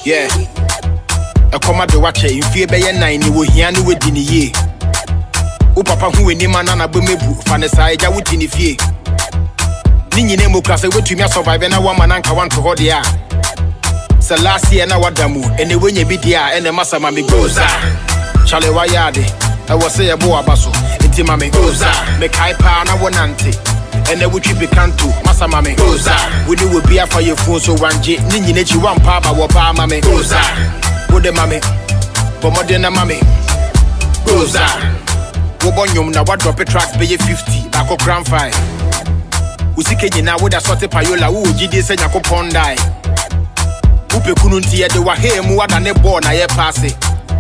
Yeah. A commando watcher in fear by a 9, you will hear no with dinny ye. O papa who in Manana Bumebu, Fanessa, Jawutin if ye. Nini Nemo class, I went to me survive and a woman anchor want to hold the air. So last year, now what damu, and the winny bidia and the massa mammy goes. Charlie Wayade, I was say a boa basso, inti mammy goes. Make high pound, I want auntie. And then we keep it can't do, Massa Mammy goes. We do will be a for your phone so one J, Nini Nechi one papa, wapa mammy goes. Good the mammy, Bomodena mammy goes. Wobonyum na what drop a tracks pay 50, back of Grand 5. Usike na would a sort of payola, who GD send a coupon die. Upe kununti ya de wahe muada ne born a ye passe.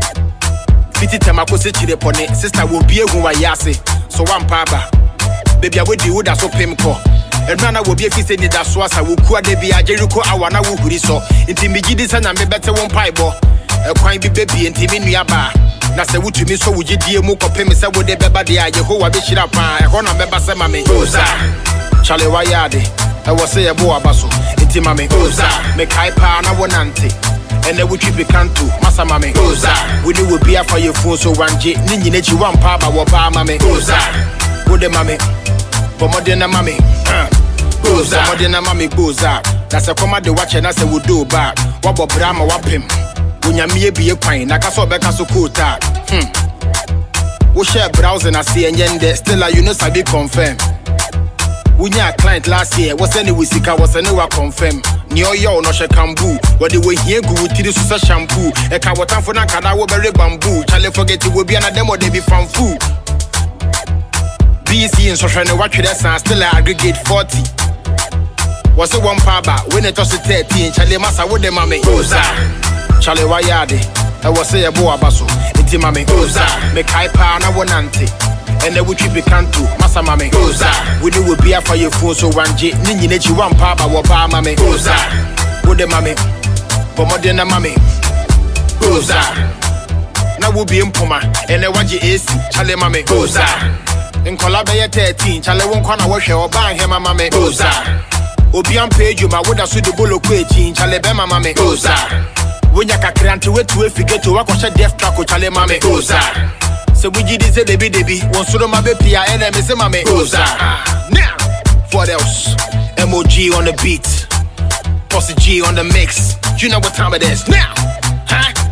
Fiti temako se chile pone, sister will be a wayase, so one papa. Baby, I would do that so pimco. And Rana will be a fist in the Swassa, who could be a Jericho, I want to who so. Intimidate and I better one pipe. A quine be baby and Timmy Aba. That's the wood to me, so would you dear Moko Pemis? I would the baby, I ho, I wish it up. I honor member Samame Goza. Charlie Wayade, I was say a boa basso. Intimame Goza, make high pound, I want auntie. And then we keep it can't do, Massa Mame Goza. We do will be a for your phone so one J, Nini Nechi one papa, wapa Mame Goza. Good the mammy. Bomodena mami, goes out. Bomodena mami goes out. That's a command watch and I say we do back. Wabo Brahma wapim. When you may be a quine, Nakaso Bekaso Kuta. We share browsing I see and yende still you know sabi confirm. We knew a client last year was any wisika was a new confirm. Neo yo no shakambu. What the way here go with this shampoo. A kawatan for Nakada will be bamboo. Charlie forget it will be an demo they be from food. BC and social watch that sound still aggregate 40. Was it one papa when it was 13? Charlie Massa with the mammy goza. Charlie Wayade, I was say a boa basso. It's mammy goza. Make high pound, I want auntie. And then we keep it can't do, Massa mammy goza. We do will be a for your phone so one J, Nini Nechi one papa, wapa mammy goza. With the mammy, Bomodena mammy goza. Now we'll be in Puma, and then watch AC, Charlie mammy goza. In Colabaya 13, Charlie won't corner wash or bang him, mamma goza. Obian page you, my wood as the bullock quitting, Charlie Bema mamma goza. When you can't wait to forget to walk on a death track, Charlie mamma goza. So we did say the baby, one sort of my baby, and I miss mamma goza. Now, what else? MOG on the beat, Posse G on the mix. You know what time it is now, huh?